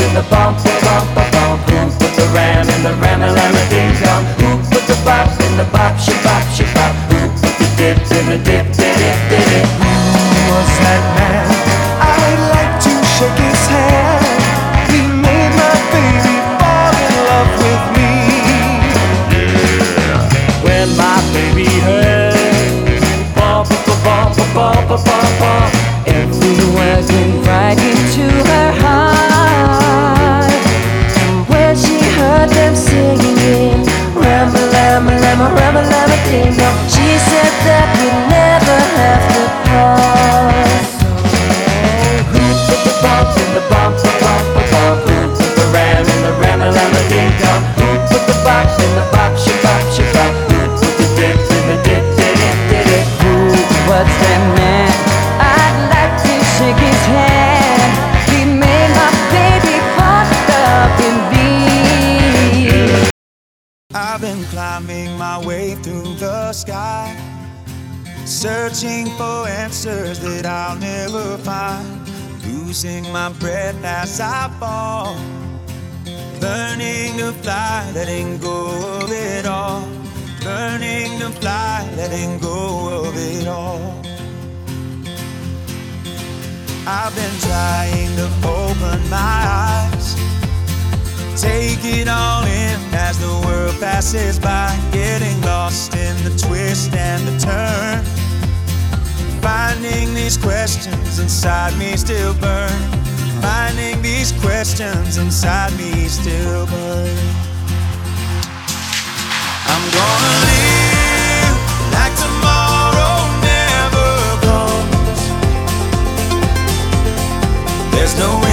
in the bump, bump, bump? Who put the ram in the ram-a-lam-a ding dong? Who put the bop in the bop, she-bop, she-bop? Who put the dip in the dip, dip? Who was that man? I'd like to shake his hand. He made my baby fall in love with me. Yeah. When my baby heard bump, bump, bump, bump, bump, every word went right into her heart. And when she heard them singing ram-a-lam-a-lam-a, ram-a-lam-a ding dong, she said that we'd never have to part. Who put the bump in the bump, bump, bump? Who put the ram in the ram-a-lam-a ding dong? Who put the bop in the bop, she-bop, she-bop? Who put the dip in the dip, dip? Who was that man? I'd like to shake his hand. He made my baby fall in love with me. I've been climbing my way through the sky, searching for answers that I'll never find, losing my breath as I fall, learning to fly, letting go of it all, learning to fly, letting go of it all. I've been trying to open my eyes, take it all in as the world passes by, getting lost in the twist and the turn, finding these questions inside me still burn, finding these questions inside me still burn. I'm gonna live like tomorrow never comes. There's no